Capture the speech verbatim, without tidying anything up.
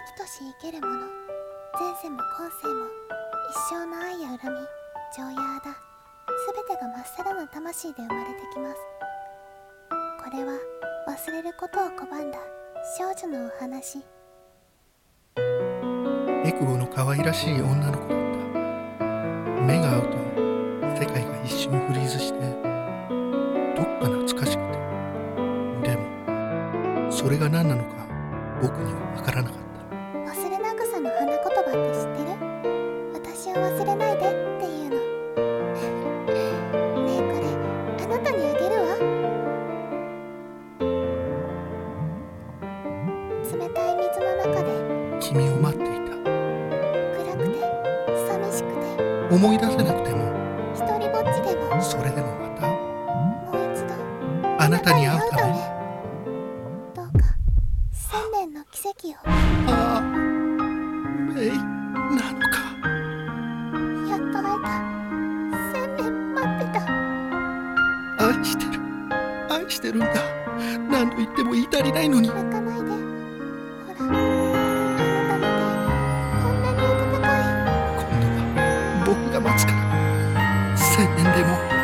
きとし生けるもの、前世も後世も一生の愛や恨み、情や仇、すべてがまっさらな魂で生まれてきます。これは忘れることを拒んだ少女のお話。 エクボの可愛らしい女の子だった。目が合うと世界が一瞬フリーズして、どっか懐かしくて、でもそれが何なのか僕には分からなかった。 忘れな草の花言葉って知ってる？私を忘れないでっていうの。ねえ、これあなたにあげるわ。冷たい水の中で君を待っていた。 暗くて寂しくて思い出せなくても、 一人ぼっちでも、 それでもまたもう一度あなたに会うために。 どうか千年の奇跡を。 ああ、メイなのか。 やっと会えた。千年待ってた。 愛してる、愛してるんだ。何度言っても言い足りないのに。 泣かないで。ほら、あなたの手、こんなに温かい。 今度は僕が待つから。千年でも